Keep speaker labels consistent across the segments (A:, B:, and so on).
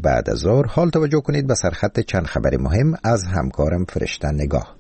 A: بعد از ظهر. حال توجه کنید به سرخط چند خبر مهم از همکارم فرشته نگاه.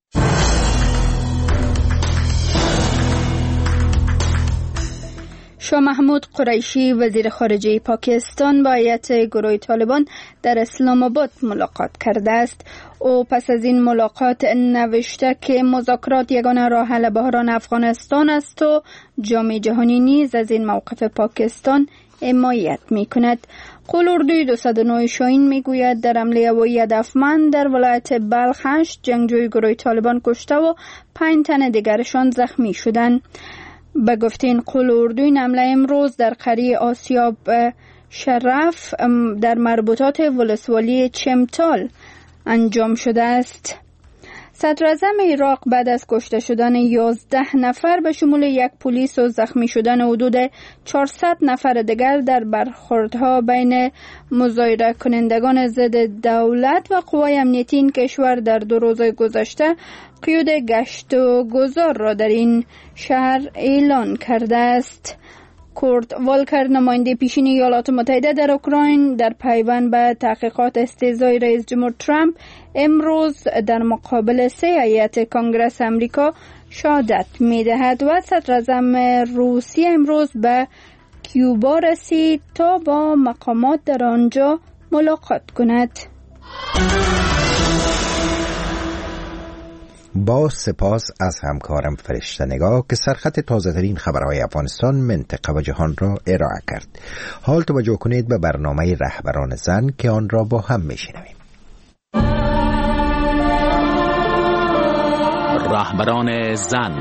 B: شاه محمود قریشی وزیر خارجه پاکستان با هیئت گروه طالبان در اسلام آباد ملاقات کرده است. او پس از این ملاقات نوشته که مذاکرات یگانه راه حل بحران افغانستان است و جامعه جهانی نیز از این موقف پاکستان حمایت می‌کند. قول اردوی 209 شاهین میگوید در حمله هوایی هدفمند در ولایت بلخ 8 جنگجوی گروه طالبان کشته و 5 تن دیگرشان زخمی شدند. به گفته این قول اردوی حمله امروز در قریه آسیاب شرف در مربوطات ولسوالی چمتال انجام شده است. صدر اعظم عراق بعد از کشته شدن 11 نفر به شمول یک پلیس و زخمی شدن حدود 400 نفر دیگر در برخوردها بین مظاهره کنندگان ضد دولت و قوای امنیتی این کشور در 2 روز گذشته قیود گشت و گذار را در این شهر اعلان کرده است. کورت والکر نماینده پیشین ایالات متحده در اوکراین در پیوند به تحقیقات استهزای رئیس جمهور ترامپ امروز در مقابل 3 هیئت کانگرس امریکا شهادت می‌دهد و صدر اعظم روسیه امروز به کیوبا رسید تا با مقامات در آنجا ملاقات کند.
A: با سپاس از همکارم فرشته نگاه که سرخط تازه‌ترین خبرهای افغانستان، منطقه و جهان را ارائه کرد. حال توجه کنید به برنامه رهبران زن که آن را با هم میشنویم.
C: رهبران زن.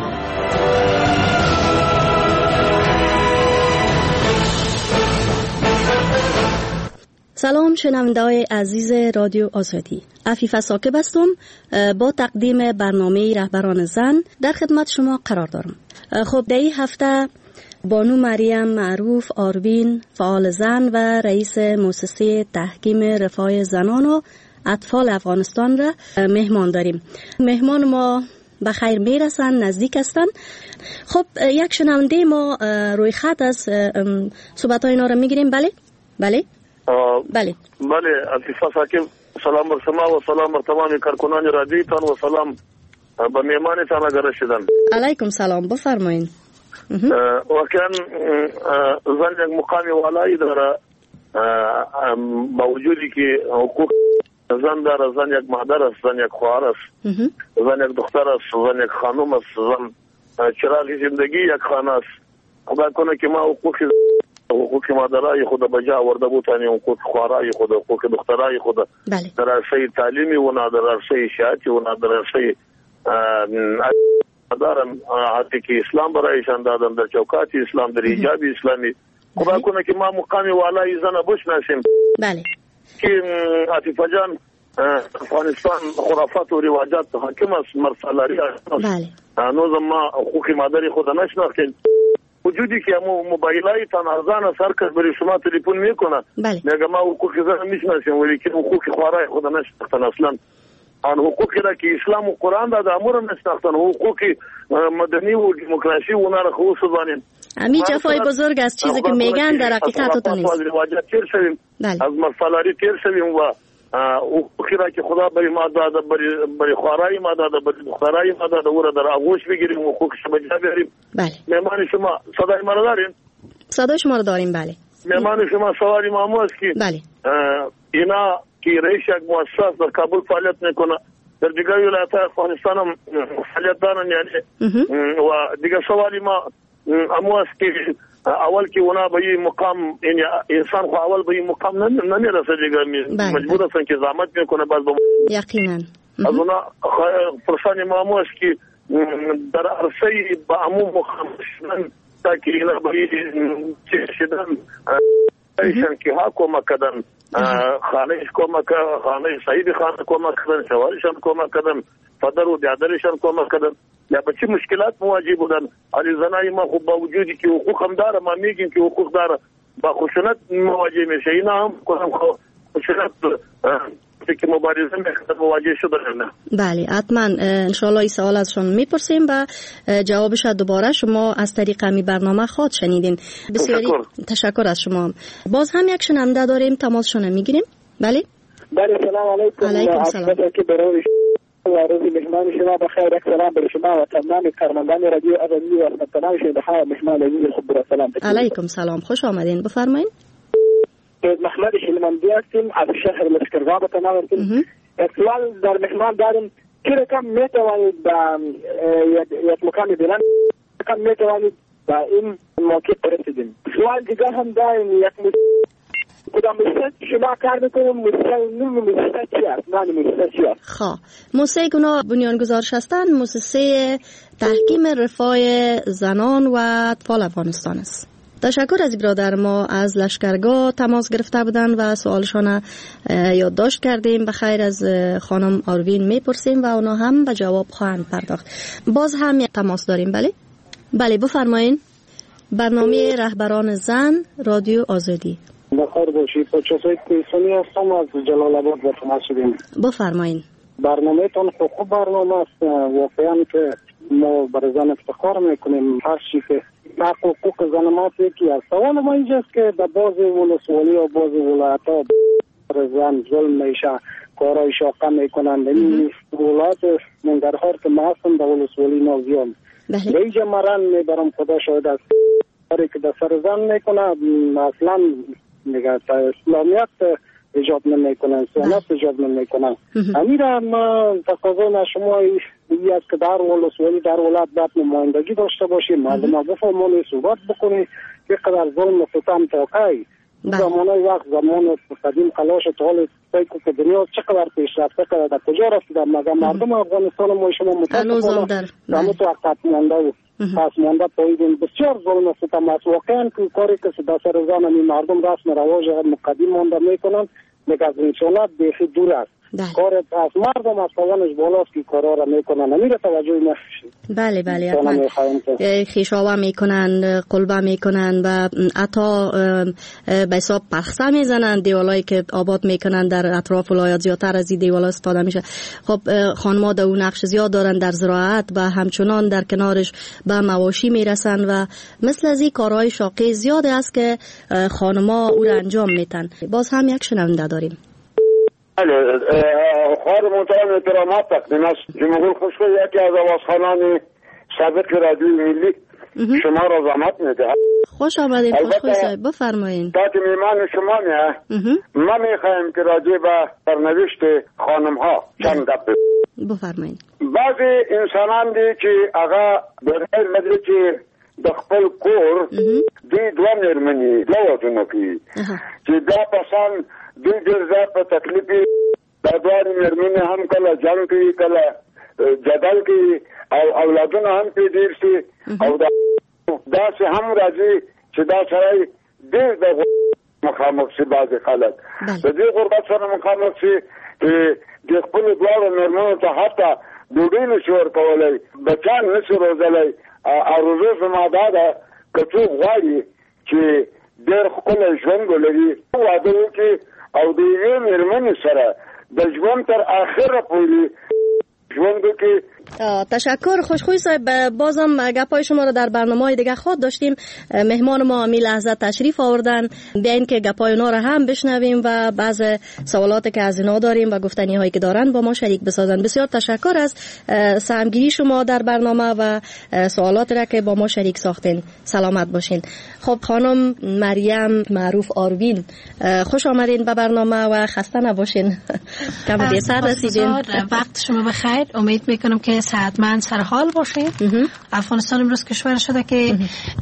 D: سلام شنونده‌های عزیز رادیو آزادی، عفیفه ساکب هستم. با تقدیم برنامه رهبران زن در خدمت شما قرار دارم. خب در این هفته بانو مریم معروف آروین، فعال زن و رئیس مؤسسه تحکیم رفاه زنان و اطفال افغانستان را مهمان داریم. مهمان ما به خیر میرسن، نزدیک هستن. خب یک شنونده ما روی خط از صحبت های اینا را میگیریم. بله بله
E: بله عفیفه ساکب، سلام بر شما و سلام بر تمام کارکنان رادیوتان و سلام به میهمانتان اگر رسیدن.
D: علیکم سلام، بفرمایید.
E: واقعا زن یک مقام والایی داره، با وجودی که حقوق زن داره. زن یک مادر است، زن یک خواهر است، زن یک دختر است، زن یک خانم است، زن چراغ زندگی یک خانه است. خدا کنه که ما حقوق مادرای خود به جا آورده بودن، حقوق خواهرای خود، حقوق دخترای خود در عرصه تعلیمی و در عرصه اشاعتی و در عرصه دارن، حتی که اسلام برایشان دادن در چوکات اسلام، در حجاب اسلامی. خدا کنه که ما مقام والای زن بشناسیم.
D: بله
E: که عاطفه جان افغانستان خرافات و رواجات حاکم است، مرسالاری است.
D: بله
E: هنوز ما حقوق مادری خود نشناختیم. وجودی که موبایلای تان ارزان سر کس برای شما تلفن میکنه، میگه ما حقوق زن میشناسیم ولی که حقوق خوارای خود نشناختن. اصلا آن حقوقی را که اسلام و قرآن داده امور نشناختن، حقوق مدنی و دموکراسی و اونا را خوب سوزانیم.
D: همین جفای بزرگ از چیزی که میگن در حقیقت تو نیست.
E: از رواجات تیر شویم، از مرسالاری تیر شویم و حقوقی را که خدا برای ما داده، برای خوارای ما داده، برای دخترای ما داده، او را در آغوش بگیریم و حقوقش به جا بیاریم.
D: بله
E: مهمان شما صدای ما را داریم؟
D: صدای شما را داریم. بله
E: مهمان شما سوال امامو است که
D: بله
E: اینا که رئیس یک مؤسسه در کابل فعالیت میکنه، در دیگر ولایت افغانستان هم فعالیت دارن، یعنی و دیگر سوالی ما امو است که اول که اونا به این مقام، یعنی انسان خو اول به این مقام نمیرسه دیگه، مجبور هستن که زحمت میکنه بعد به
D: یقینا
E: از اونا پرسان ما امو است که در عرصه به امو مقام شدن تا که اینا به این شدن ایشان که ها کمک کردن، خانه کمک کردن، خانه سعید خانه کمک کردن، شوارشان کمک کردن، پدر و دیادرشان کمک کردن. یا به چه مشکلات مواجه بودن. علی زنای ما خب با وجودی که حقوق هم داره، ما میگیم که حقوق داره، با خشونت مواجه میشه. اینا هم کنم خشونت که مبارزه میکنه مواجه شدن.
D: بله حتما انشالله این سوال ازشون میپرسیم و جوابش دوباره شما از طریق همی برنامه خود شنیدین. بسیاری تشکر از شما. باز هم یک شنونده داریم، تماسشون میگیریم. بله
F: سلام علیکم.
D: علیکم سلام.
F: و روزی مهمان شما بخیر. یک سلام بر شما و تمام کارمندان رادیو آزادی و خدمتگزاران شما. مهمان عزیز خود را سلام.
D: علیکم سلام، خوش آمدین. بفرمایید.
F: محمد شلمندی هستیم از شهر لشکرگاه به تمام هستیم. یک سوال در مهمان داریم که رقم میتوانید با یک مکان بلند رقم میتوانید با این موقع برسیدیم. سوال دیگر هم داریم، یک کدام مؤسسه شما کار میکنیم؟ مؤسسه چی است؟ نام مؤسسه چی است؟
D: خب مؤسسه گنا بنیانگذارش هستند مؤسسه تحکیم رفاه زنان و اطفال افغانستان است. تشکر از برادر ما از لشکرگاه تماس گرفته بودن و سوالشان یادداشت کردیم. بخیر از خانم آروین میپرسیم و اونا هم به جواب خواهند پرداخت. باز هم یک تماس داریم. بله بفرمایین. برنامه رهبران زن رادیو آزادی.
F: بخیر باشید. چسای کویسانی هستم از جلال آباد به تماس شدیم.
D: بفرمایین.
F: برنامه تان خوب برنامه است. واقعا که ما برای زن افتخار میکنیم. هر چی که حقوق زن ما یکی است. سوال ما اینجاست که در بعضی ولسوالی و بعضی ولایت‌ها برای زن ظلم میشه، کارهای شاقه میکنند. این ولایت منگرهار که ما هستم در ولسوالی نازیان به اینجا مرن میبرم. خدا شاهد است کاری که در سر زن میکنه اصلا میگه اسلامیت ایجاب نمیکنن، سنت ایجاب نمیکنن. امیره ما تقاضا شما این است که در ولسوالی در ولایت باید نمایندگی داشته باشیم، مردم بفهمونی صحبت بکنی که قدر ظلم و ستم تاقعی زمانه وقت زمان قدیم خلاش طال سیکو که دنیا چقدر پیش رفته که در کجا رسیدن مگر مردم افغانستان ما شما متاسفانه در متوقت مانده و پس مانده پاییدیم. بسیار ظلم و ستم است. واقعا که کاری که در سر زن این مردم رسم رواج مقدم مانده میکنن میگه از انسانات بیخی دور است. کار از مردم از توانش بالاست که کارا را میکنن. نمیره توجه نشید.
D: بله خیشاوه میکنن، قلبه میکنن و حتی به حساب پخسه میزنن. دیوالایی که آباد میکنن در اطراف ولایت زیادتر از این دیوالا استفاده میشه. خب خانم‌ها در اون نقش زیاد دارن در زراعت و همچنان در کنارش به مواشی میرسن و مثل از این کارهای شاقی زیاد است که خانم‌ها او را انجام میتن. باز هم یک شنونده داریم.
G: بله خواهر محترم احترامات تقدیم است. جمهور خوشخوی یکی از آوازخوانان سابق رادیو ملی شما را زحمت میده.
D: خوش آمدید خوشخوی صاحب بفرمایین.
G: تا که میمان شما ما میخوایم که راجع به سرنوشت خانم ها چند گپ
D: بفرمایین.
G: بعضی انسانان دی که آقا در مدرسه که د خپل کور دی دوه مېرمنې دوه ودونه کوي چې دا پسان دوی ډېر زیات په تکلیفي دا دوه مېرمنې هم کله جنګ کوي کله جدل کوي او اولادونه هم پرې ډېر شي او داسې هم راځي چې دا سړی ډېر د مخامخ شي بعضې خلک د دې غربت سره مخامخ شي چې د خپلو دواړو مېرمنو ته حتی ډوډۍ نشي ورکولی بچیان نشي روزلی او روزو زما دا ده که څوک غواړي چې ډېر ښکلی ژوند ولري واده وکړي او د یوې مېرمنې سره د ژوند تر آخره پورې ژوند وکړي.
D: تشکر خوشخوی صاحب. بازم گپای شما رو در برنامه‌های دیگه خود داشتیم. مهمان ما می لحظه تشریف آوردن بیاین که گپای اونا رو هم بشنویم و بعض سوالاتی که از اینا داریم و گفتنی هایی که دارن با ما شریک بسازن. بسیار تشکر از سهمگیری شما در برنامه و سوالاتی را که با ما شریک ساختین. سلامت باشین. خب خانم مریم معروف آروین خوش آمدین به برنامه و خسته نباشین. کم دیرتر رسیدین.
H: وقت شما بخیر. امید میکنم که صحتمند سر حال باشیم. افغانستان امروز کشور شده که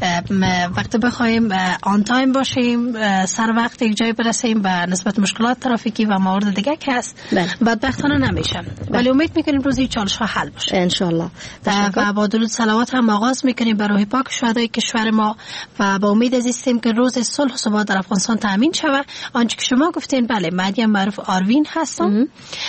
H: وقتی بخوایم آن تایم باشیم سر وقت یک جای برسیم به نسبت مشکلات ترافیکی و موارد دیگه که هست بدبختانه نمیشه ولی امید میکنیم روزی چالش ها حل باشه
D: ان شاء الله
H: و با درود صلوات هم آغاز میکنیم بر روح پاک شهدای کشور ما و با امید عزیزیم که روز صلح و ثبات در افغانستان تامین شود. آنچه که شما گفتین بله مریم معروف آروین هستم هستم.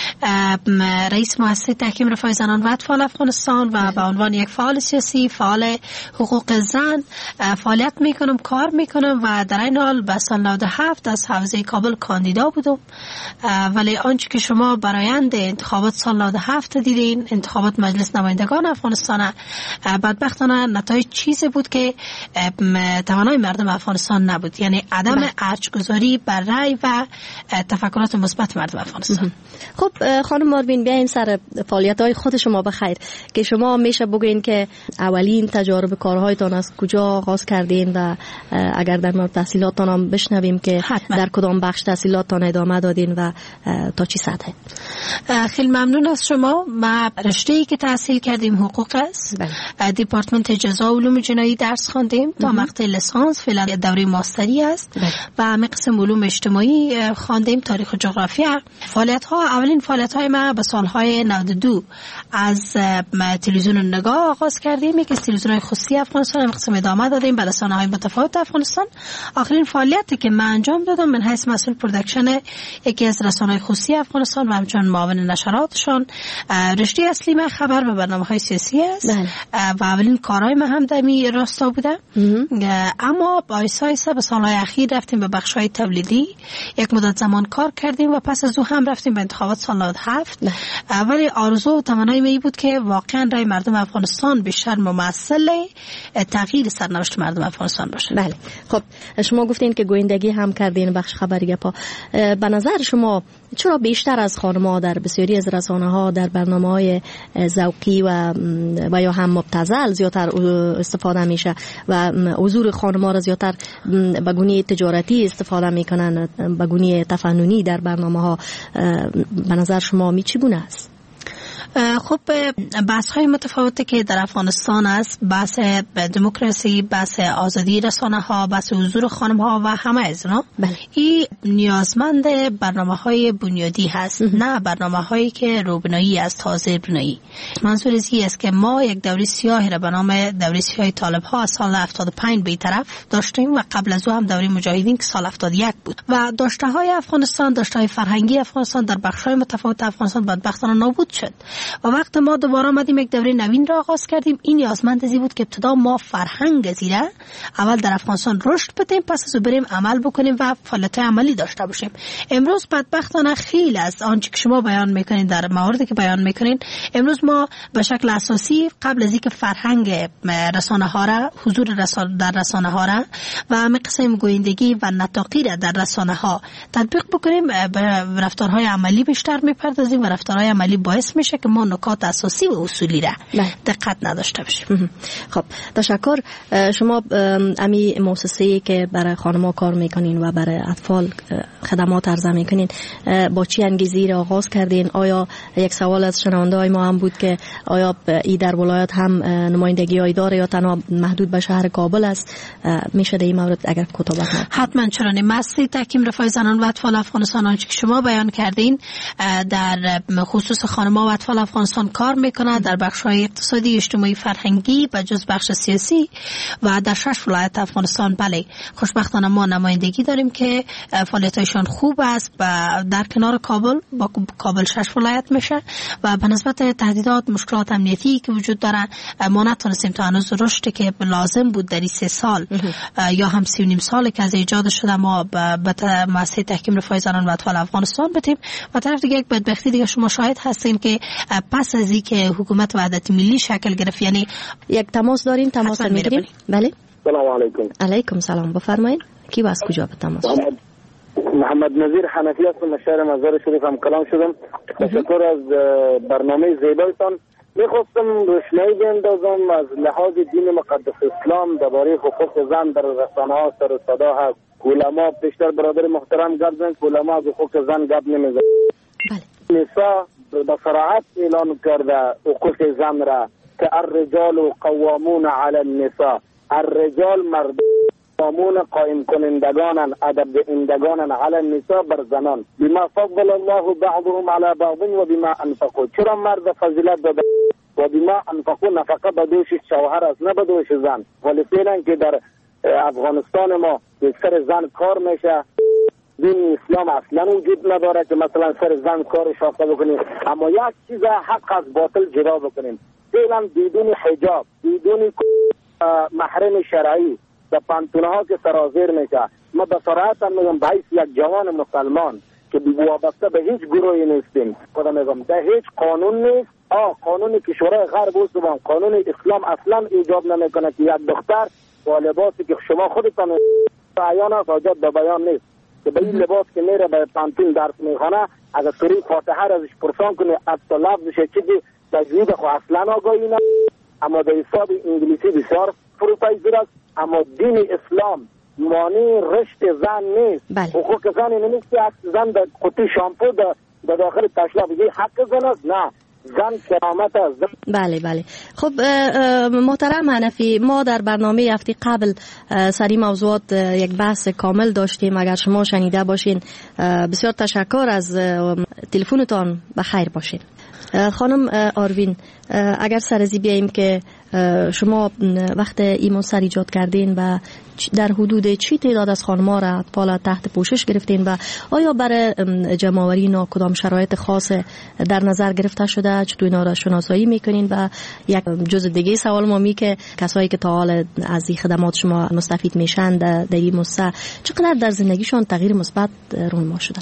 H: رئیس مؤسسه تحکیم رفاه زنان و اطفال افغانستان و به عنوان یک فعال سیاسی، فعال حقوق زن فعالیت میکنم، کار میکنم و در این حال به سال 97 از حوزه کابل کاندیدا بودم. ولی آنچه که شما برآیند انتخابات سال 97 دیدین، انتخابات مجلس نمایندگان افغانستان، بدبختانه نتایج چیزی بود که توانای مردم افغانستان نبود، یعنی عدم ارجح‌گذاری بر رأی و تفکرات مثبت مردم افغانستان.
D: خب خانم ماروین، بیایم سر فعالیت‌های خود شما بخیر که شما میشه بگوین که اولین تجارب کارهایتان از کجا آغاز کردین و اگر در مورد تحصیلاتتان هم بشنویم که حتما در کدام بخش تحصیلاتتان ادامه دادین و تا چی سطح؟
H: خیلی ممنون از شما. ما رشته‌ای که تحصیل کردیم حقوق است. دپارتمنت جزا و علوم جنایی درس خواندیم تا مقطع لیسانس، فعلا دوره ماستری است و قسم علوم اجتماعی خواندیم، تاریخ و جغرافیا. اولین فعالیت‌های ما به سال‌های 92 از تلویزیون نگاه آغاز کردیم که تلویزیون‌های خصوصی افغانستان قسم ادامه دادیم به رسانه‌های متفاوت افغانستان. آخرین فعالیتی که من انجام دادم من حیث مسئول پروداکشن یکی از رسانه‌های خصوصی افغانستان و همچنین معاون نشراتشان. رشته اصلی من خبر و برنامه‌های سیاسی است و اولین کارهای من هم در این راستا بوده. اما با ایسا به سال‌های اخیر رفتیم به بخش‌های تولیدی، یک مدت زمان کار کردیم و پس از او هم رفتیم به انتخابات سال 97. ولی آرزو و تمنای من بود که واقعا رای مردم افغانستان بیشتر ممثل تغییر سرنوشت مردم افغانستان باشه.
D: بله. خب شما گفتین که گویندگی هم کردین بخش خبری پا. به نظر شما چرا بیشتر از خانم‌ها در بسیاری از رسانه‌ها در برنامه‌های ذوقی و یا هم مبتذل زیادتر استفاده میشه و حضور خانم‌ها را زیادتر به گونه تجارتی استفاده میکنن، به گونه تفننی در برنامه‌ها؟ به نظر شما چگونه است؟
H: خب بحث های متفاوتی که در افغانستان است، بحث دموکراسی، بحث آزادی رسانه ها، بحث حضور خانم ها و همه از اونا، این نیازمند برنامه های بنیادی هست، نه برنامه هایی که روبنایی است، تازه بنایی. منظور از این است که ما یک دوره سیاهی را به نام دوره سیاه طالب ها از سال 75 به طرف داشتیم و قبل از او هم دوره مجاهدین که سال 71 بود و داشته های افغانستان، داشته های فرهنگی افغانستان در بخش های متفاوت افغانستان بدبختانه نابود شد و وقت ما دوباره آمدیم یک دوره نوین را آغاز کردیم. این نیازمند ازی بود که ابتدا ما فرهنگ زیره اول در افغانستان رشد بدیم، پس از بریم عمل بکنیم و فعالیت عملی داشته باشیم. امروز بدبختانه خیلی از آنچه که شما بیان میکنین در مواردی که بیان میکنین، امروز ما به شکل اساسی قبل از اینکه فرهنگ رسانه ها را، حضور در رسانه ها را و همه قسم گویندگی و نطاقی را در رسانه ها تطبیق بکنیم، به رفتارهای عملی بیشتر میپردازیم و رفتارهای عملی باعث میشه که ما نکات اساسی و اصولی را دقت نداشته باشیم.
D: خب تشکر. شما امی مؤسسه‌ای که برای خانم‌ها کار میکنین و برای اطفال خدمات عرضه میکنین، با چی انگیزی را آغاز کردین؟ آیا یک سوال از شنونده‌های ما هم بود که آیا ای در ولایت هم نمایندگی‌ای داره یا تنها محدود به شهر کابل است؟ میشه در این مورد اگر کوتاه بگید؟
H: حتما. چرا نه. مؤسسه تحکیم رفاه زنان و اطفال افغانستان آنچه که شما بیان کردین در خصوص خانم‌ها و اطفال افغانستان کار میکنه در بخش‌های اقتصادی، اجتماعی، فرهنگی و جز بخش سیاسی و در 6 ولایت افغانستان. بله، خوشبختانه ما نمایندگی داریم که فعالیت‌هایشان خوب است و در کنار کابل، با کابل 6 ولایت میشه و به نسبت تهدیدات، مشکلات امنیتی که وجود داره ما نتونستیم تا هنوز رشدی که لازم بود در این 3 سال یا هم 3.5 سال که از ایجاد شده ما به مؤسسه تحکیم رفاه زنان و اطفال افغانستان بدیم. و طرف دیگه یک بدبختی دیگه شما شاهد هستین که پس از اینکه حکومت وحدت ملی شکل گرفت، یعنی
D: یک تماس دارین، تماس میگیریم. بله.
G: سلام علیکم.
D: علیکم سلام. بفرمایید. کی از کجا به تماس؟
F: محمد نظیر حنفی هستم، شهر مزار شریف هم کلام شدم. تشکر از برنامه زیبایتان. میخواستم روشنایی بیندازم از لحاظ دین مقدس اسلام درباره حقوق زن در رسانه ها سر و صدا هست. علما بیشتر برادر محترم گپ زدن که علما از حقوق زن گپ نمیزنن. بله. نساء به صراحت اعلان کرده حقوق زن را که الرجال قوامون علی النساء، الرجال مرد قوامون قائم کنندگانن، ادب دهندگانن علی النساء بر زنان، بما فضل الله بعضهم علی بعض و بما انفقوا. چرا مرد فضیلت داده و بما انفقوا، نفقه به دوش شوهر است نه به دوش زن. ولی فعلا که در افغانستان ما اکثر زن کار میشه، دین اسلام اصلا وجود نداره که مثلا سر زن کار شاخته بکنیم، اما یک چیز حق از باطل جدا بکنیم. فعلا بدون حجاب، بدون محرم شرعی در پانتونه ها که سرازیر میشه، ما به صراحت میگم به حیث یک جوان مسلمان که وابسته به هیچ گروهی نیستیم، خودم میگم در هیچ قانون نیست. قانون کشورهای غرب و قانون اسلام اصلا ایجاب نمیکنه که یک دختر با لباسی که شما خودتان عیان است، حاجت به بیان نیست، که به این لباس که میره به پانتون درس میخونه اگر سوره فاتحه را ازش پرسان کنه حتی لفظش چیزی تجوید خو اصلا آگاهی نه، اما در حساب انگلیسی بسیار فروپذیر است. اما دین اسلام مانع رشد زن نیست. حقوق زن نیست که زن در قطعه شامپو در داخل تشلا بگه حق زن است، نه، زن کرامت است.
D: بله. خب محترم حنفی، ما در برنامه هفته قبل سری موضوعات یک بحث کامل داشتیم. اگر شما شنیده باشین بسیار تشکر از تلفنتان، بخیر باشین. خانم آروین، اگر سرزی بیاییم که شما وقت ایمان سر ایجاد کردین و در حدود چی تعداد از خانم‌ها را اطفال تحت پوشش گرفتین و آیا برای جمع‌آوری اینا کدام شرایط خاص در نظر گرفته شده؟ چطور اینا را شناسایی میکنین؟ و یک جزء دیگه سوال ما که کسایی که تا حال از این خدمات شما مستفید میشن در این مؤسسه چقدر در زندگیشون تغییر مثبت رونما شده؟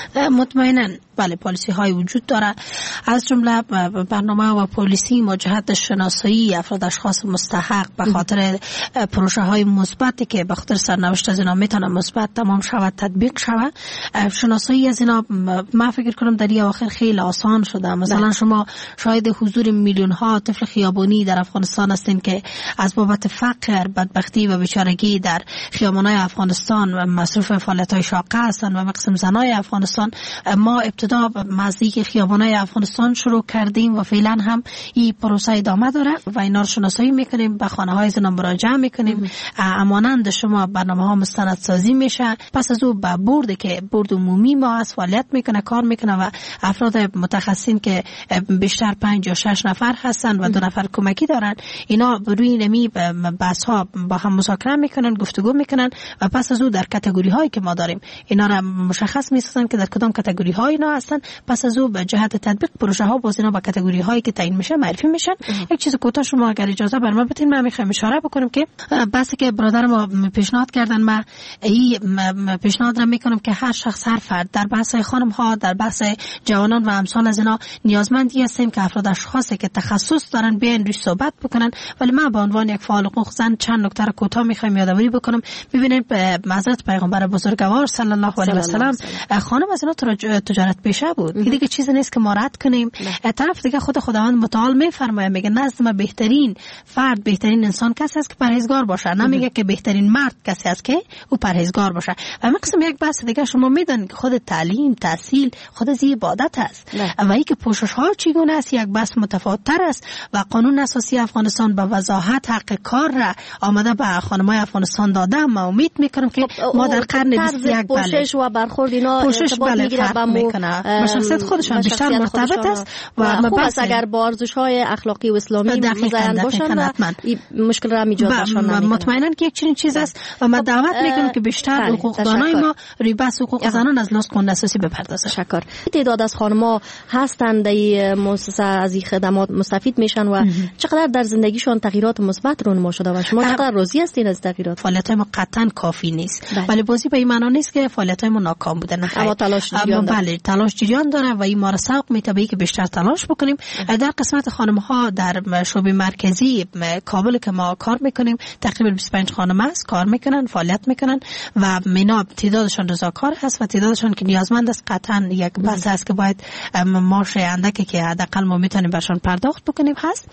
H: مطمئنا بله، پالیسی های وجود داره، از جمله برنامه و پالیسی موجهت شناسایی افراد اشخاص مستحق به خاطر پروژه های مثبتی که به خاطر سرنوشت از اینا میتونه مثبت تمام شود، تطبیق شود. شناسایی از اینا من فکر کنم در این اواخر خیلی آسان شده. مثلا شما شاهد حضور میلیون ها طفل خیابانی در افغانستان هستین که از بابت فقر، بدبختی و بیچارگی در خیابان‌های افغانستان و مصروف فعالیت‌های شاقه هستند. و مقسم زنای افغانستان ما ابتدا نزدیک خیابان‌های افغانستان شروع کردیم و فعلا هم این پروسه ادامه داره و اینا رو شناسایی میکنیم، به خانه‌های زنا مراجعه میکنیم. امانند شما برنامه‌ها مستندسازی میشه، پس از او به بورد که بورد عمومی ما از فعالیت میکنه، کار میکنه و افراد متخصصین که بیشتر 5 یا 6 نفر هستن و 2 نفر کمکی دارن، اینا روی نمی بحث ها با هم مذاکره میکنن، گفتگو میکنن و پس از او در کاتگوری هایی که ما داریم اینا را مشخص میسازن که در کدام کاتگوری ها اینا هستن. پس از او به جهت تطبیق پروژه ها باز اینا با کاتگوری هایی که تعیین میشه معرفی میشن. یک چیز کوتاه شما اگر اجازه بر من بدین، من میخوام اشاره بکنم که بحثی که برادر ما پیشنهاد کردن، من این پیشنهاد را میکنم که هر شخص، هر فرد در بحث خانم ها، در بحث جوانان و امثال از اینا نیازمندی هستیم که افراد اشخاصی که تخصص دارن بیان روش صحبت بکنن. ولی من به عنوان یک فعال حقوق زن چند نکته را کوتاه میخوام یادآوری بکنم. ببینید حضرت پیغمبر بزرگوار صلی الله علیه و سلم خانم از اینا تجارت پیشه بود. این دیگه چیزی نیست که ما رد کنیم. طرف دیگه خداوند متعال میفرماید، میگه نزد ما بهترین فرد، بهترین انسان کسی است که پرهیزگار باشه. نمیگه که بهترین مرد کسی است که او پرهیزگار باشه. و مقصد یک بحث دیگه شما میدونید که خود تعلیم، تحصیل خود از عبادت است و اینکه پوشش ها چگونه است یک بحث متفاوت‌تر است. و قانون اساسی افغانستان به وضاحت حق کار را آمده به خانم‌های افغانستان داده. ما امید میکنم که ما در قرن 21
D: پوشش و برخورد اینا ارتباط میگیره با
H: شخصیت خودشان بیشتر مرتبط است و
D: خوب است اگر با ارزش‌های اخلاقی و اسلامی مزین باشن و مشکل را ایجاد نشون.
H: مطمئنا که یک چنین چیز است و ما دعوت میکنم که بیشتر حقوقدانای ما روی بحث حقوق زنان از لحاظ قانون اساسی بپردازند.
D: تشکر. تعداد از خانم‌ها هستند در مؤسسه از این خدمات مستفید میشن و چقدر در زندگیشون تغییرات مثبت رونما شده و شما چقدر راضی هستین از تغییرات؟
H: فعالیت‌های ما قطعاً کافی نیست، ولی بازی به این معنا نیست که فعالیت‌های ما ناکام بوده. نه،
D: اما تلاش جریان داره.
H: بله، تلاش جریان داره و این ما را سوق می‌ده که بیشتر تلاش بکنیم. در قسمت خانم‌ها در شعبه مرکزی کابل که ما کار میکنیم تقریبا 25 خانم است کار میکنن، فعالیت میکنن و اینا تعدادشون رضاکار هست و تعدادشون که نیازمند است قطعا یک بحث هست که باید ماشه اندکی که حداقل ما میتونیم برشون پرداخت بکنیم هست.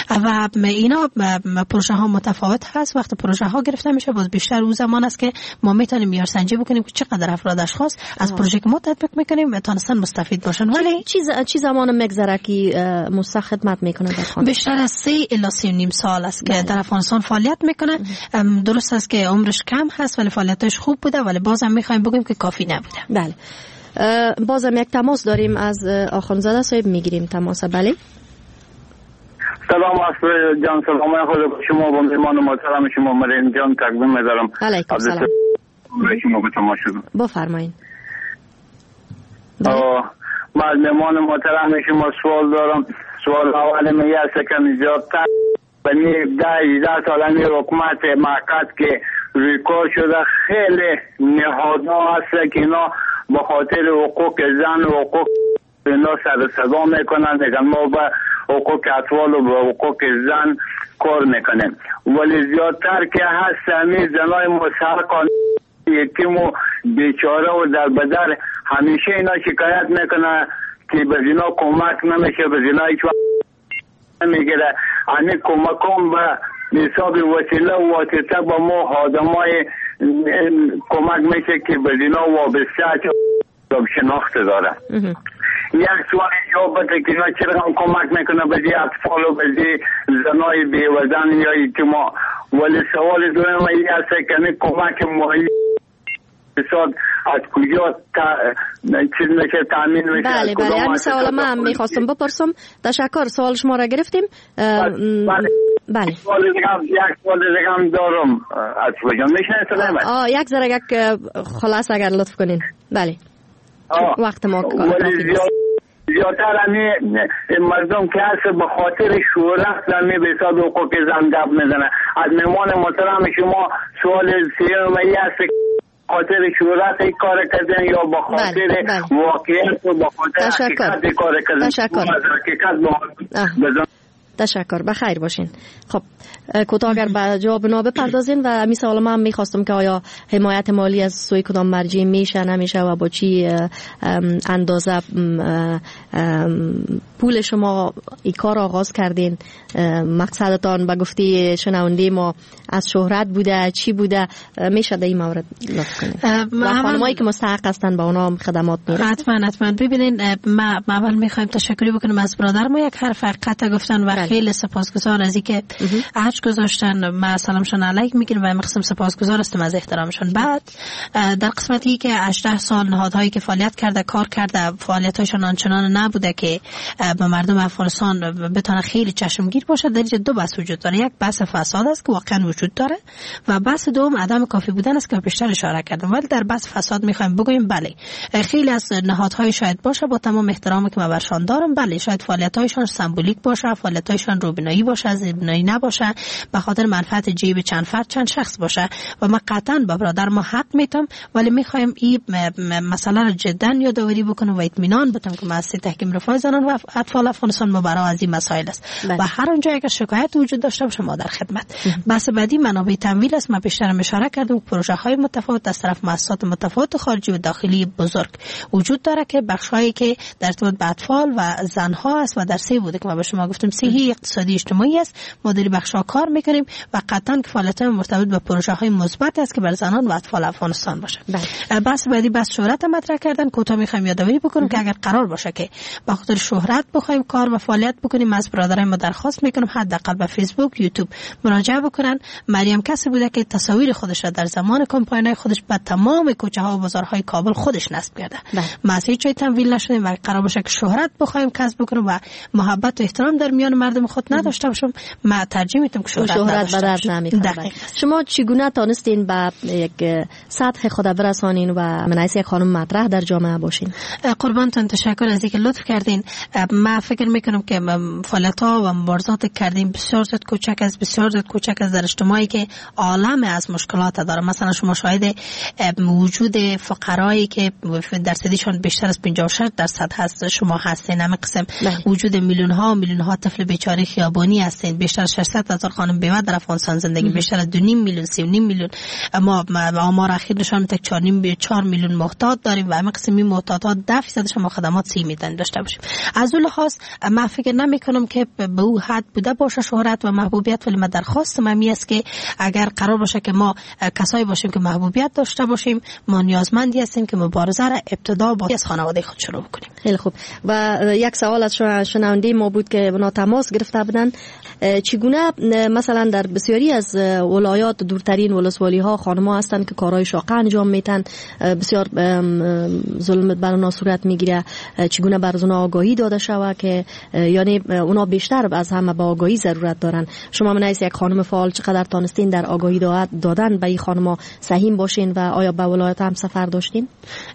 H: و اینا پروژه ها متفاوت هست. وقتی پروژه ها گرفته میشه باز بیشتر اون زمان است که ما میتونیم میارسنجی بکنیم که چقدر افراد اشخاص از پروژه که ما تطبیق میکنیم میتونن مستفید باشن. ولی
D: چی زمان میگذره که مؤسسه خدمت میکنه در خانه؟
H: بیشتر از 3 الی 3.5 سال است که در افغانستان فعالیت میکنه. درست است که عمرش کم هست ولی فعالیتش خوب بوده، ولی بازم میخوایم بگیم که کافی نبوده.
D: بله. بازم یک تماس داریم از آخوندزاده صاحب، میگیریم تماس. بله.
I: سلام عصر جان، سلام خود شما با مهمان محترم شما مریم جان تقدیم می‌دارم.
D: علیکم سلام.
I: شما به تماس شد.
D: بفرمایید.
I: مهمان محترم شما سوال دارم. سوال اول میگه است که زیادتر بنی 10-18 سال همی حکومت موقت که روی کار شده خیلی نهادها هست که اینا به خاطر حقوق زن و حقوق اینا سر صدا میکنن، میگن ما به حقوق اطفال و به حقوق زن کار میکنیم، ولی زیادتر که هست همین زنای مسرقان یتیم و بیچاره و در بدر همیشه اینا شکایت میکنه که به زنا کمک نمیشه، به زنا هیچ وقت نمیگیره. یعنی کمک هم به حساب وسیله و واسطه با ما آدمای کمک میشه که به زنا وابسته شناخت داره. یک سوال جواب بده که اینا چرا هم کمک میکنه به زی اطفال و به زی زنای بیوزن یا ایتما، ولی سوال دوم این است که کمک مالی اقتصاد از کجا چیز میشه تامین میشه؟
D: بله بله، همین سوال من میخواستم بپرسم. تشکر، سوال شما را گرفتیم. بله.
I: یک سوال دیگه هم دارم از بجان میشنه
D: یک ذره یک خلاص اگر لطف کنین. بله. وقت ما
I: زیادتر همی مردم که هست به خاطر شهرت همی به حساب حقوق زن گپ میزنه. از مهمان محترم شما سوال سیوم ای است خاطر شهرت ای کار کردن یا با خاطر واقعیت و با خاطر حقیقت کار کردن؟
D: تشکر، بخیر باشین. خب کوتاه اگر به جواب نا بپردازین و همین سوال من میخواستم که آیا حمایت مالی از سوی کدام مرجع میشه نمیشه و با چی اندازه پول شما این کار آغاز کردین؟ مقصدتان به گفته شنونده ما از شهرت بوده، چی بوده؟ میشه در این مورد لطف کنید و خانمایی که مستحق هستن با اونا خدمات میرسه؟
H: حتما. ببینین ما اول میخوایم تشکری بکنیم از برادر ما، یک حرف قطع گفتن و خیلی سپاسگزار از اینکه عرض گذاشتن. ما سلامشون علیک میگیم و مخصوصا سپاسگزار هستم از احترامشون. بعد در قسمتی که 18 سال نهادهایی که فعالیت کرده کار کرده فعالیتاشون آنچنان نبوده که به مردم افغانستان بتونه خیلی چشمگیر باشه، در اینجا دو بحث وجود داره. یک بحث فساد است که واقعا وجود داره و بحث دوم عدم کافی بودن است که بیشتر اشاره کردم. ولی در بحث فساد میخوایم بگویم بله خیلی از نهادهای شاید باشه با تمام احترامی که من برشان دارم، بله شاید فعالیتایشان سمبولیک باشه، فعالیتایشان روبینایی باشه، زیربنایی نباشه، به خاطر منفعت جیب چند فرد چند شخص باشه و من قطعا با برادر ما حق میتم، ولی میخوایم این مسئله رو جدا یادآوری بکنم و اطمینان بدم که مؤسسه تحکیم رفاه زنان و اطفال افغانستان مبرا از این مسائل است و هر اونجا اگر شکایت وجود داشته باشه ما در خدمت. بحث بعدی منابع تمویل است. من بیشتر اشاره کردم پروژه های متفاوت از طرف مؤسسات متفاوت خارجی و داخلی بزرگ وجود داره که بخشایی که در ارتباط با اطفال و زنها است و در سه بوده که ما به شما گفتم صحی اقتصادی اجتماعی است. ما در بخشا کار میکنیم و قطعا که فعالیت‌های مرتبط با پروژه های مثبت است که بر زنان و اطفال افغانستان باشه. بحث بعدی بحث شهرت مطرح کردن. کوتاه میخوایم یادآوری بکنیم که اگر قرار باشه که با خاطر شهرت بخوایم کار و فعالیت بکنیم، از برادرای ما درخواست میکنم حداقل به فیسبوک، یوتیوب مراجعه بکنن. مریم کسی بوده که تصاویر خودش را در زمان کمپاین‌های خودش به تمام کوچه ها و بازارهای کابل خودش نصب کرده. ما از هیچ جای تمویل نشدیم و قرار باشه که شهرت بخوایم کسب بکنیم و محبت و احترام در میان مردم خود نداشته باشم، ما ترجیح میدم که شهرت به درد نمیخوره. شما چگونه تونستین به یک سطح خود برسانین و منعکس یک خانم مطرح در جامعه باشین؟ قربانتون تشکر از اینکه لطف کردین. ما فکر میکنم که فعالیت‌ها و مبارزات کردیم بسیار زیاد کوچک از در اجتماعی که عالم از مشکلات داره. مثلا شما شاهد وجود فقرایی که درصدشون بیشتر از 56% هست شما هستین. همین قسم وجود میلیون ها طفل بیچاره خیابانی هستین. بیشتر از 600,000 خانم بیوه در افغانستان زندگی، بیشتر از 2.5 میلیون 3.5 میلیون. ما آمار اخیر نشون میده 4 میلیون محتاج داریم و همین قسم این محتاجات 10% شما خدمات سی میدن داشته باشیم. از اون لحاظ من فکر نمی کنم که به او حد بوده باشه شهرت و محبوبیت، ولی من درخواستم همی است که اگر قرار باشه که ما کسایی باشیم که محبوبیت داشته باشیم، ما نیازمندی هستیم که مبارزه را ابتدا با از خانواده خود شروع کنیم. خیلی خوب. و یک سوال از شنونده ما بود که اونا تماس
D: تماس گرفته بودن چگونه مثلا در بسیاری از ولایات دورترین ولسوالی ها خانم‌ها هستند که کارهای شاقه انجام میتن، بسیار ظلم بر اونا صورت میگیره، چگونه بر اونا آگاهی داده شوه که یعنی اونا بیشتر از همه با آگاهی ضرورت دارن. شما من یک خانم فعال چقدر تانستین در آگاهی دادن به این خانم‌ها سهیم باشین و آیا به ولایت هم سفر داشتین؟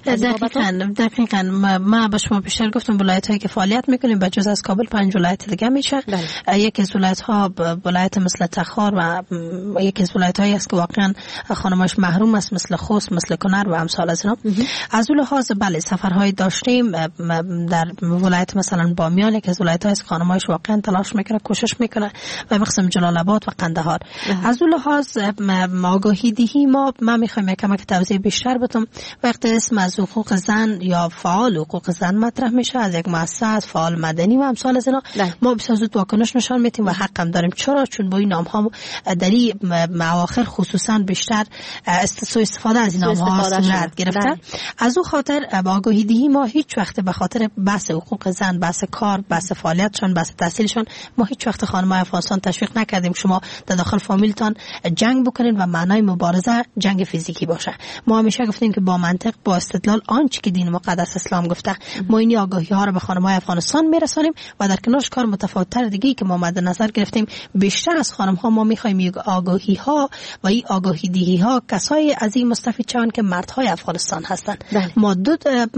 H: دقیقاً ما به شما بیشتر گفتم ولایت‌هایی که فعالیت میکنیم به جز از کابل 5 ولایت دیگه میشه. یکی از ولایت‌ها ولایت مثل تخار و یکی از ولایت‌هایی است که واقعاً خانم‌هاش محروم است، مثل خوست، مثل کنر و امثال از اینا. از اون لحاظ بله سفرهای داشتیم در ولایت مثلا بامیان، یکی از ولایت‌هایی است که خانم‌هاش واقعاً تلاش میکنه، کوشش میکنه و مخصوصا جلال آباد و قندهار. از اون لحاظ آگاهی دهی ما میخوایم یکم توضیح بیشتر بدم. وقتی اسم از حقوق زن یا فعال حقوق زن مطرح میشه از یک مؤسسه فعال مدنی و امثال از اینا، ما بسیار زود واکنش نشان میدیم و حق هم داریم. چرا؟ چون با این نام ها در این مواخر خصوصا بیشتر استفاده از این نام ها صورت گرفته. از اون خاطر با آگاهی دهی ما هیچ وقت به خاطر بحث حقوق زن، بحث کار، بحث فعالیتشون، بحث تحصیلشون ما هیچ وقت خانم‌های افغانستان تشویق نکردیم شما در داخل فامیلتان جنگ بکنین و معنای مبارزه جنگ فیزیکی باشه. ما همیشه گفتیم که با منطق، با استدلال، آنچه که دین مقدس اسلام گفته ما این آگاهی ها رو به خانم‌های افغانستان میرسانیم و در کنارش کار متفاوت‌تر دیگه که ما مد نظر گرفتیم بیشتر از خانم‌ها ما می‌خوایم آگاهی ها و این آگاهی دهی ها کسای از این مستفید شون که مردهای افغانستان هستند. ما دو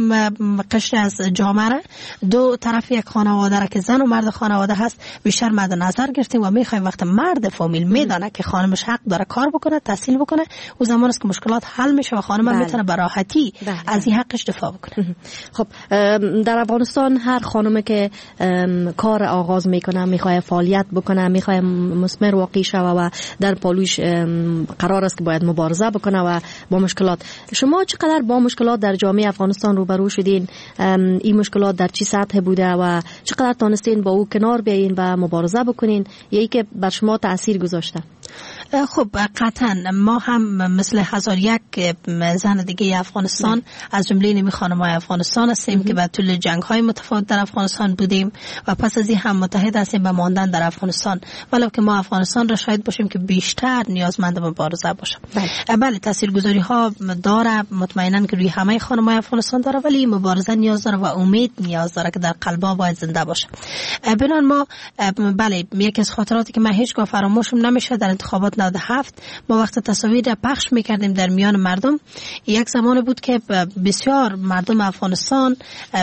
H: قشر از جامعه، دو طرف یک خانواده را که زن و مرد خانواده هست بیشتر مد نظر گرفتیم و می‌خوایم وقت مرد فامیل میدانه که خانمش حق داره کار بکنه، تحصیل بکنه، اون زمان است که مشکلات حل میشه و خانم میتونه به راحتی از این حقش دفاع بکنه.
D: خب در افغانستان هر خانمی که کار آغاز میکنه، میخواد فعالیت بکنه، میخواد مثمر واقع شوه و در پالوش قرار است که باید مبارزه بکنه و با مشکلات. شما چقدر با مشکلات در جامعه افغانستان روبرو شدین؟ این مشکلات در چی سطح بوده و چقدر تونستین با او کنار بیاین و مبارزه بکنین یا ای که بر شما تأثیر گذاشته؟
H: خب قطعا ما هم مثل هزار یک زن دیگه افغانستان از جمله نمی خانم‌های افغانستان هستیم که به طول جنگ‌های متفاوت در افغانستان بودیم و پس از این هم متحد هستیم به ماندن در افغانستان، ولو که ما افغانستان را شاهد باشیم که بیشتر نیازمند مبارزه باشه. بله تاثیرگذاری ها داره، مطمئناً که روی همه خانم‌های افغانستان داره، ولی مبارزه نیاز داره و امید نیاز داره که در قلب‌ها باید زنده باشه. بنان ما بله یکی از خاطراتی که من هیچگاه فراموشم نمیشه در انتخابات 97 ما وقت تصاویر را پخش میکردیم در میان مردم، یک زمان بود که بسیار مردم افغانستان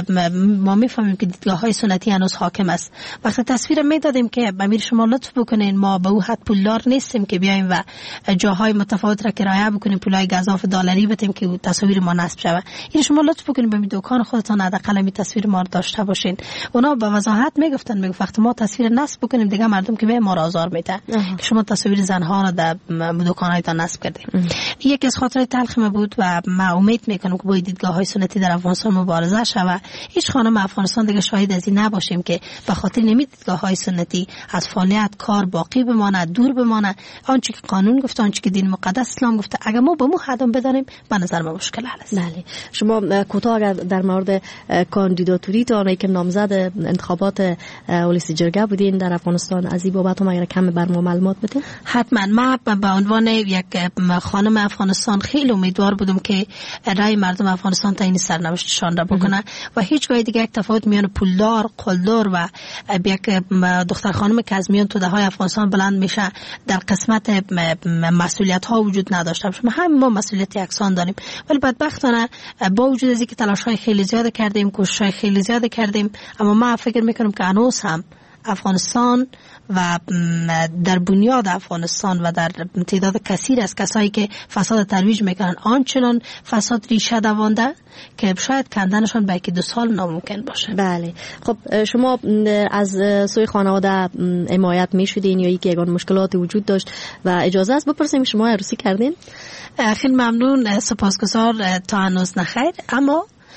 H: ما میفهمیم که دیدگاه‌های سنتی هنوز حاکم است. وقت تصویر میدادیم که امیر شما لطف بکنین ما به او حد پولدار نیستیم که بیایم و جاهای متفاوت را کرایه بکنیم، پولای گزاف دلاری بدیم که تصاویر ما نصب شود. این شما لطف بکنین به دکان خودتان حداقل می تصویر ما رو داشته باشین. اونا به وضاحت میگفتن میگفت وقت ما تصویر نصب بکنیم دیگه مردم که به ما آزار میده که شما تصاویر زنها رو در دکان‌هایتان نصب کردیم. یکی از خاطرات تلخ بود و من امید میکنم که با دیدگاه‌های سنتی در افغانستان مبارزه شود. هیچ خانم افغانستان دیگه شاهد از این نباشیم که به خاطر دیدگاه‌های سنتی از فعالیت کار باقی بمانه، دور بمانه. آنچه که قانون گفته، آنچه که دین مقدس اسلام گفته، اگر ما به مو قدم بدانیم به نظر من مشکل حل است.
D: بله شما کوتاه اگر در مورد کاندیداتوری تا که نامزد انتخابات ولسی جرگه بودین در افغانستان از این بابت هم اگر کم بر ما معلومات بدین؟
H: حتما. من به عنوان یک خانم افغانستان خیلی امیدوار بودم که رای مردم افغانستان تعیین سرنوشتشان را بکنه و هیچ جای دیگه یک تفاوت میان پولدار، قلدر و یک دختر خانم که از میان توده‌های افغانستان بلند میشه در قسمت مسئولیت ها وجود نداشته باشه. هم ما مسئولیت یکسان داریم، ولی بدبختانه با وجود از اینکه تلاش های خیلی زیاد کردیم، کوشش های خیلی زیاد کردیم، اما من فکر میکنم که هنوز هم افغانستان و در بنیاد افغانستان و در تعداد کثیر از کسایی که فساد ترویج میکنن آنچنان فساد ریشه دوانده که شاید کندنشان به 1-2 سال ناممکن باشه.
D: بله خب شما از سوی خانواده حمایت میشدین یا اینکه یگان مشکلاتی وجود داشت و اجازه است بپرسیم شما عروسی کردین؟
H: خیلی ممنون، سپاسگزار. تا هنوز نخیر، اما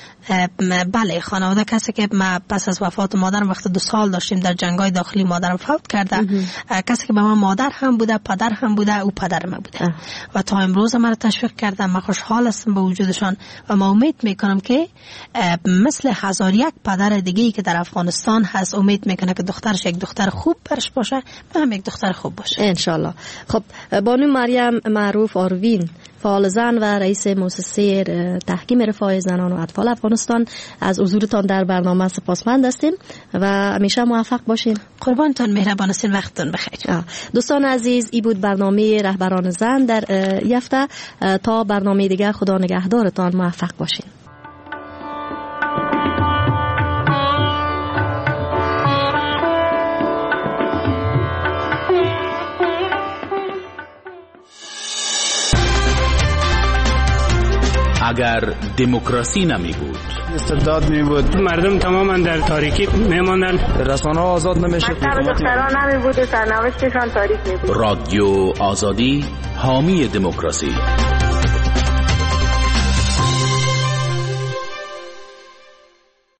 H: بله خانواده کسی که ما پس از وفات مادرم وقت 2 سال داشتیم در جنگ‌های داخلی مادرم فوت کرده، کسی که به من مادر هم بوده پدر هم بوده او پدر ما بوده و تا امروز ما را تشویق کردن. من خوشحال هستم به وجودشان و ما امید میکنم که مثل 1001 پدر دیگه‌ای که در افغانستان هست امید میکنه که دخترش یک دختر خوب برش باشه و هم یک دختر خوب باشه
D: ان شاء الله. خب بانو مریم معروف آروین، فعال زن و رئیس مؤسسه تحکیم رفاه زنان و اطفال افغانستان، از حضورتان در برنامه سپاسمند هستیم و همیشه موفق باشین.
H: قربانتان، مهربان هستین، وقتتون بخیر.
D: دوستان عزیز، این بود برنامه رهبران زن در هفته. تا برنامه دیگر خدا نگهدارتان، موفق باشین.
C: اگر دموکراسی نمی بود،
J: استبداد می بود، مردم تماما در تاریکی می ماندن، رسانه ها آزاد نمیشه،
K: دختران نمی بود، سرنوشتشان تاریک می بود.
C: رادیو آزادی حامی دموکراسی.